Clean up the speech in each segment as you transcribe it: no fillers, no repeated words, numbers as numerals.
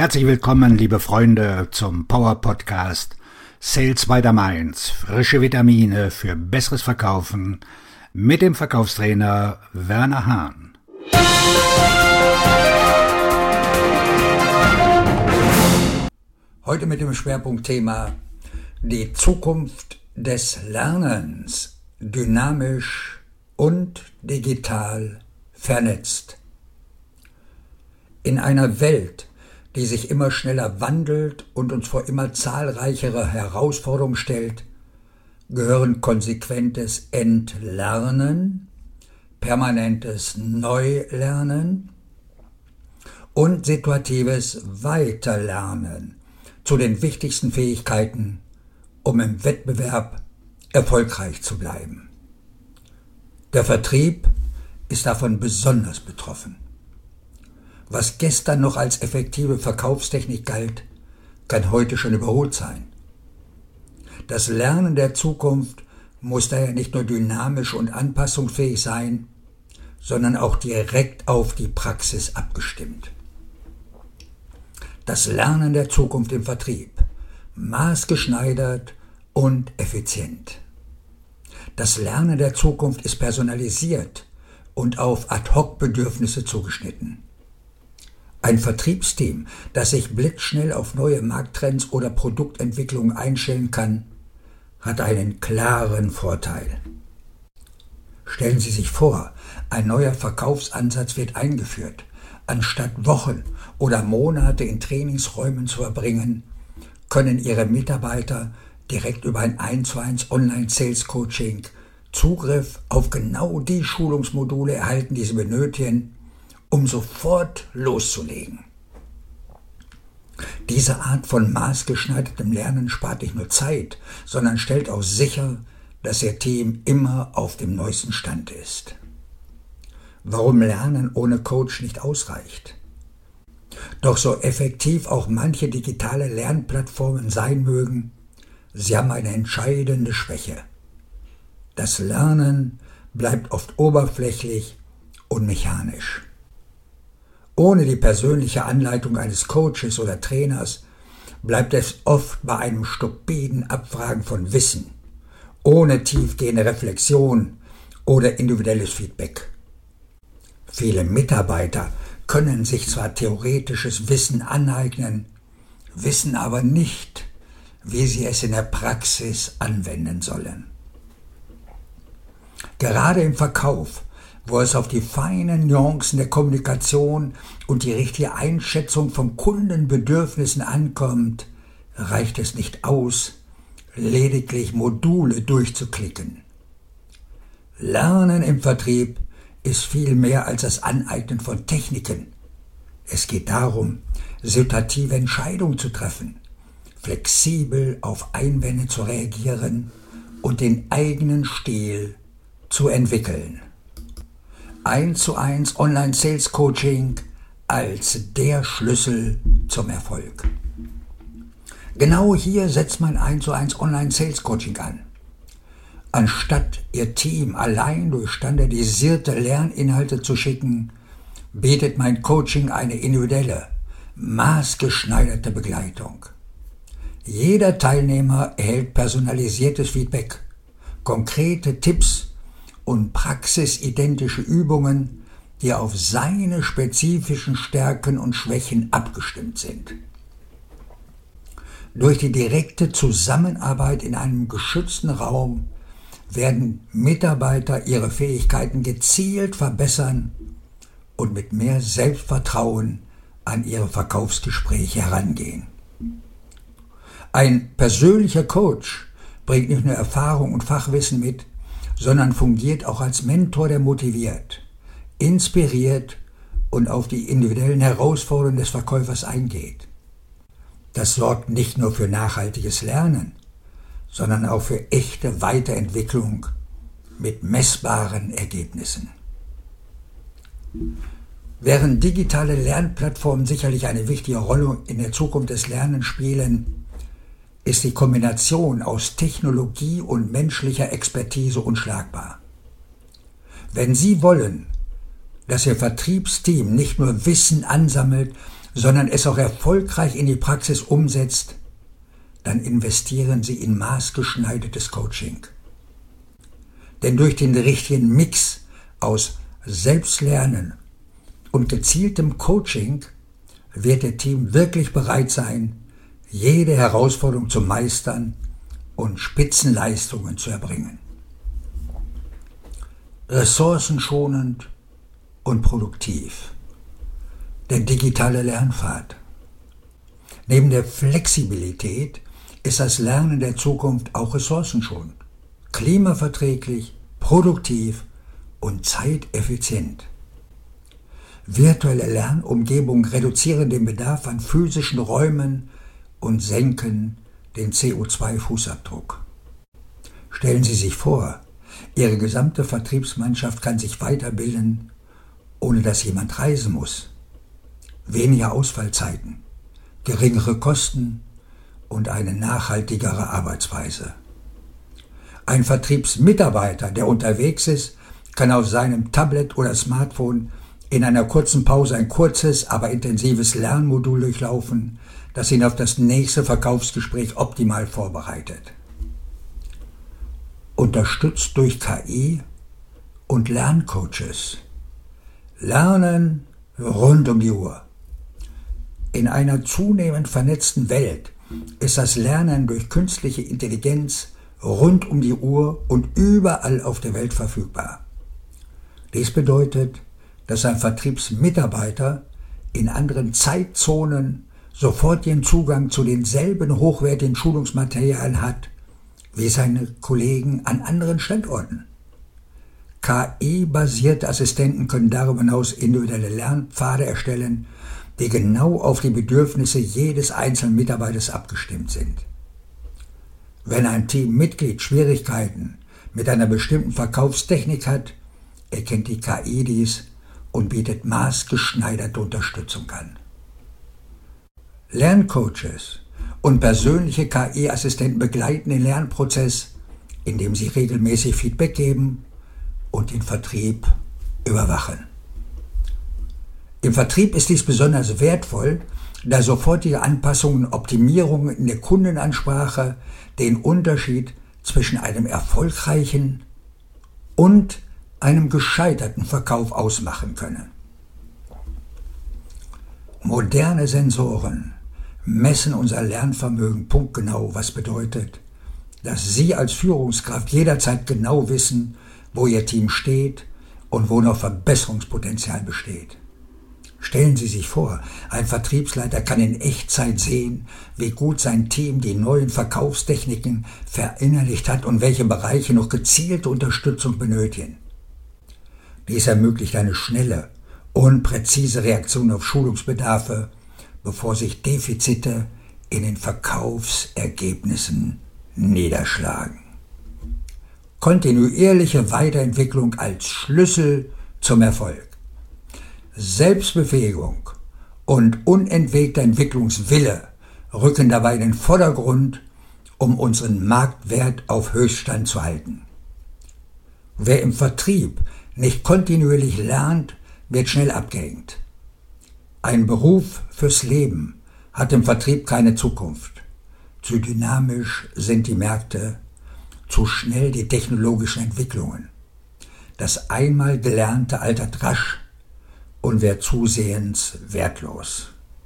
Herzlich willkommen, liebe Freunde, zum Power Podcast Sales by the Mainz. Frische Vitamine für besseres Verkaufen mit dem Verkaufstrainer Werner Hahn. Heute mit dem Schwerpunktthema die Zukunft des Lernens, dynamisch und digital vernetzt. In einer Welt, die sich immer schneller wandelt und uns vor immer zahlreichere Herausforderungen stellt, gehören konsequentes Entlernen, permanentes Neulernen und situatives Weiterlernen zu den wichtigsten Fähigkeiten, um im Wettbewerb erfolgreich zu bleiben. Der Vertrieb ist davon besonders betroffen. Was gestern noch als effektive Verkaufstechnik galt, kann heute schon überholt sein. Das Lernen der Zukunft muss daher nicht nur dynamisch und anpassungsfähig sein, sondern auch direkt auf die Praxis abgestimmt. Das Lernen der Zukunft im Vertrieb, maßgeschneidert und effizient. Das Lernen der Zukunft ist personalisiert und auf Ad-hoc-Bedürfnisse zugeschnitten. Ein Vertriebsteam, das sich blitzschnell auf neue Markttrends oder Produktentwicklungen einstellen kann, hat einen klaren Vorteil. Stellen Sie sich vor, ein neuer Verkaufsansatz wird eingeführt. Anstatt Wochen oder Monate in Trainingsräumen zu verbringen, können Ihre Mitarbeiter direkt über ein 1:1 Online-Sales-Coaching Zugriff auf genau die Schulungsmodule erhalten, die sie benötigen, um sofort loszulegen. Diese Art von maßgeschneidertem Lernen spart nicht nur Zeit, sondern stellt auch sicher, dass Ihr Team immer auf dem neuesten Stand ist. Warum Lernen ohne Coach nicht ausreicht? Doch so effektiv auch manche digitale Lernplattformen sein mögen, sie haben eine entscheidende Schwäche. Das Lernen bleibt oft oberflächlich und mechanisch. Ohne die persönliche Anleitung eines Coaches oder Trainers bleibt es oft bei einem stupiden Abfragen von Wissen, ohne tiefgehende Reflexion oder individuelles Feedback. Viele Mitarbeiter können sich zwar theoretisches Wissen aneignen, wissen aber nicht, wie sie es in der Praxis anwenden sollen. Gerade im Verkauf, wo es auf die feinen Nuancen der Kommunikation und die richtige Einschätzung von Kundenbedürfnissen ankommt, reicht es nicht aus, lediglich Module durchzuklicken. Lernen im Vertrieb ist viel mehr als das Aneignen von Techniken. Es geht darum, situative Entscheidungen zu treffen, flexibel auf Einwände zu reagieren und den eigenen Stil zu entwickeln. 1:1 Online-Sales-Coaching als der Schlüssel zum Erfolg. Genau hier setzt mein 1:1 Online-Sales-Coaching an. Anstatt Ihr Team allein durch standardisierte Lerninhalte zu schicken, bietet mein Coaching eine individuelle, maßgeschneiderte Begleitung. Jeder Teilnehmer erhält personalisiertes Feedback, konkrete Tipps und praxisidentische Übungen, die auf seine spezifischen Stärken und Schwächen abgestimmt sind. Durch die direkte Zusammenarbeit in einem geschützten Raum werden Mitarbeiter ihre Fähigkeiten gezielt verbessern und mit mehr Selbstvertrauen an ihre Verkaufsgespräche herangehen. Ein persönlicher Coach bringt nicht nur Erfahrung und Fachwissen mit, sondern fungiert auch als Mentor, der motiviert, inspiriert und auf die individuellen Herausforderungen des Verkäufers eingeht. Das sorgt nicht nur für nachhaltiges Lernen, sondern auch für echte Weiterentwicklung mit messbaren Ergebnissen. Während digitale Lernplattformen sicherlich eine wichtige Rolle in der Zukunft des Lernens spielen, ist die Kombination aus Technologie und menschlicher Expertise unschlagbar. Wenn Sie wollen, dass Ihr Vertriebsteam nicht nur Wissen ansammelt, sondern es auch erfolgreich in die Praxis umsetzt, dann investieren Sie in maßgeschneidertes Coaching. Denn durch den richtigen Mix aus Selbstlernen und gezieltem Coaching wird Ihr Team wirklich bereit sein, jede Herausforderung zu meistern und Spitzenleistungen zu erbringen. Ressourcenschonend und produktiv. Der digitale Lernpfad. Neben der Flexibilität ist das Lernen der Zukunft auch ressourcenschonend, klimaverträglich, produktiv und zeiteffizient. Virtuelle Lernumgebungen reduzieren den Bedarf an physischen Räumen und senken den CO2-Fußabdruck. Stellen Sie sich vor, Ihre gesamte Vertriebsmannschaft kann sich weiterbilden, ohne dass jemand reisen muss. Weniger Ausfallzeiten, geringere Kosten und eine nachhaltigere Arbeitsweise. Ein Vertriebsmitarbeiter, der unterwegs ist, kann auf seinem Tablet oder Smartphone in einer kurzen Pause ein kurzes, aber intensives Lernmodul durchlaufen, das ihn auf das nächste Verkaufsgespräch optimal vorbereitet. Unterstützt durch KI und Lerncoaches. Lernen rund um die Uhr. In einer zunehmend vernetzten Welt ist das Lernen durch künstliche Intelligenz rund um die Uhr und überall auf der Welt verfügbar. Dies bedeutet, dass ein Vertriebsmitarbeiter in anderen Zeitzonen sofortigen Zugang zu denselben hochwertigen Schulungsmaterialien hat wie seine Kollegen an anderen Standorten. KI-basierte Assistenten können darüber hinaus individuelle Lernpfade erstellen, die genau auf die Bedürfnisse jedes einzelnen Mitarbeiters abgestimmt sind. Wenn ein Teammitglied Schwierigkeiten mit einer bestimmten Verkaufstechnik hat, erkennt die KI dies und bietet maßgeschneiderte Unterstützung an. Lerncoaches und persönliche KI-Assistenten begleiten den Lernprozess, indem sie regelmäßig Feedback geben und den Vertrieb überwachen. Im Vertrieb ist dies besonders wertvoll, da sofortige Anpassungen und Optimierungen in der Kundenansprache den Unterschied zwischen einem erfolgreichen und einem gescheiterten Verkauf ausmachen können. Moderne Sensoren messen unser Lernvermögen punktgenau, was bedeutet, dass Sie als Führungskraft jederzeit genau wissen, wo Ihr Team steht und wo noch Verbesserungspotenzial besteht. Stellen Sie sich vor, ein Vertriebsleiter kann in Echtzeit sehen, wie gut sein Team die neuen Verkaufstechniken verinnerlicht hat und welche Bereiche noch gezielte Unterstützung benötigen. Dies ermöglicht eine schnelle und präzise Reaktion auf Schulungsbedarfe, bevor sich Defizite in den Verkaufsergebnissen niederschlagen. Kontinuierliche Weiterentwicklung als Schlüssel zum Erfolg. Selbstbefähigung und unentwegter Entwicklungswille rücken dabei in den Vordergrund, um unseren Marktwert auf Höchststand zu halten. Wer im Vertrieb nicht kontinuierlich lernt, wird schnell abgehängt. Ein Beruf fürs Leben hat im Vertrieb keine Zukunft. Zu dynamisch sind die Märkte, zu schnell die technologischen Entwicklungen. Das einmal Gelernte altert rasch und wird zusehends wertlos.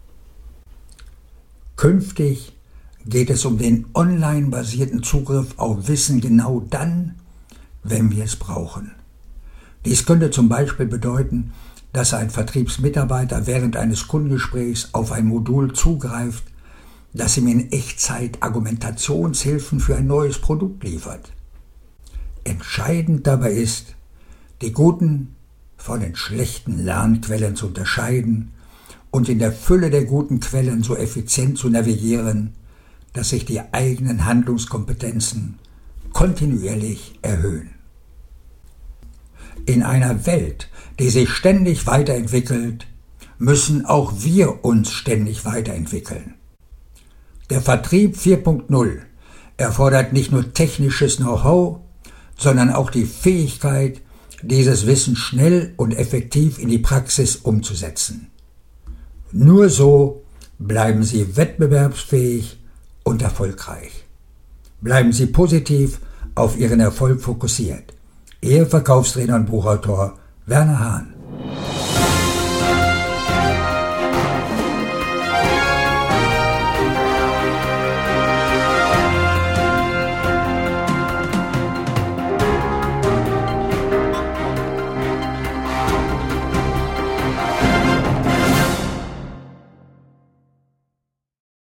Künftig geht es um den online-basierten Zugriff auf Wissen genau dann, wenn wir es brauchen. Dies könnte zum Beispiel bedeuten, dass ein Vertriebsmitarbeiter während eines Kundengesprächs auf ein Modul zugreift, das ihm in Echtzeit Argumentationshilfen für ein neues Produkt liefert. Entscheidend dabei ist, die guten von den schlechten Lernquellen zu unterscheiden und in der Fülle der guten Quellen so effizient zu navigieren, dass sich die eigenen Handlungskompetenzen kontinuierlich erhöhen. In einer Welt, die sich ständig weiterentwickelt, müssen auch wir uns ständig weiterentwickeln. Der Vertrieb 4.0 erfordert nicht nur technisches Know-how, sondern auch die Fähigkeit, dieses Wissen schnell und effektiv in die Praxis umzusetzen. Nur so bleiben Sie wettbewerbsfähig und erfolgreich. Bleiben Sie positiv auf Ihren Erfolg fokussiert. Ihr Verkaufstrainer und Buchautor Werner Hahn.